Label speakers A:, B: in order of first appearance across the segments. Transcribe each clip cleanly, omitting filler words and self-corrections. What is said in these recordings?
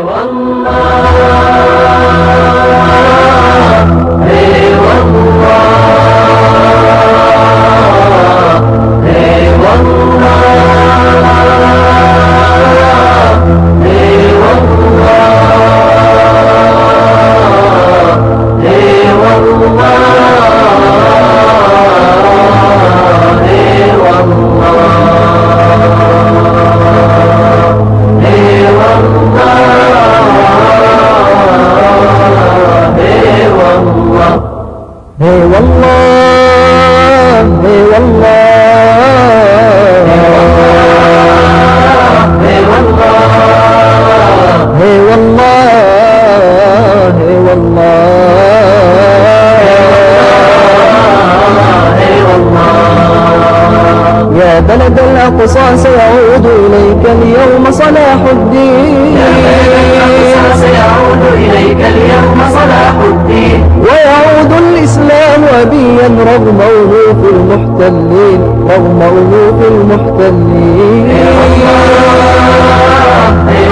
A: بلد الأقصى سيعود إليك اليوم صلاح الدين،
B: يا بلد الأقصى سيعود إليك اليوم صلاح الدين،
A: ويعود الإسلام أبيا رغم ألوف المحتلين، رغم ألوف المحتلين.
B: اي والله اي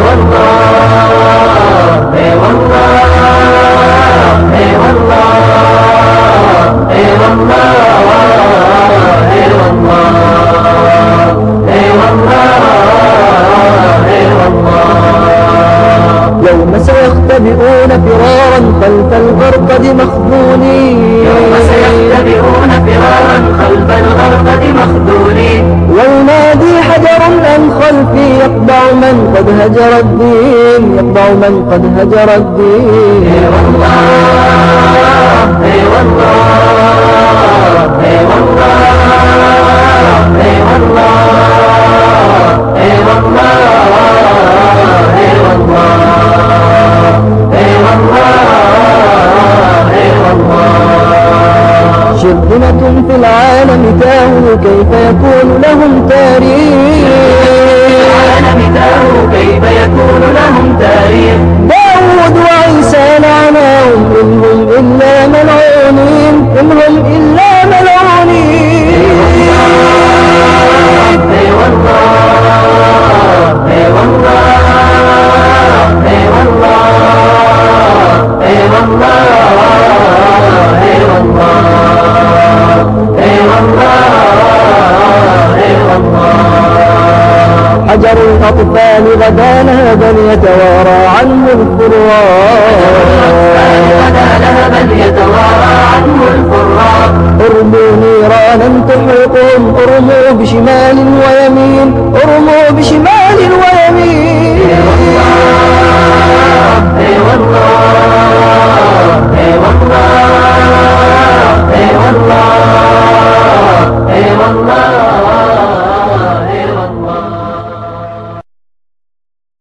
B: والله اي والله اي والله اي والله اي والله.
A: يوم سيختبئون فرارا خلف الغرقد مخذولين،
B: يوم سيختبئون فرارا خلف الغرقد مخذولين،
A: وينادي حجر أن خلفي يقطع من قد هجر الدين، يقطع من قد هجر الدين.
B: اي والله اي والله اي والله اي والله اي والله اي والله.
A: شرذمة في العالم تاهوا كيف يكون لهم تاريخ،
B: كيف يكون لهم تاريخ.
A: داود وعيسى لعناهم إن هم إلا ملعونين، إن هم إلا ملعونين.
B: اي والله اي والله اي والله اي والله اي والله اي والله اي والله.
A: حجر الأطفال غدا نهبا يتوارى عنه الفرار،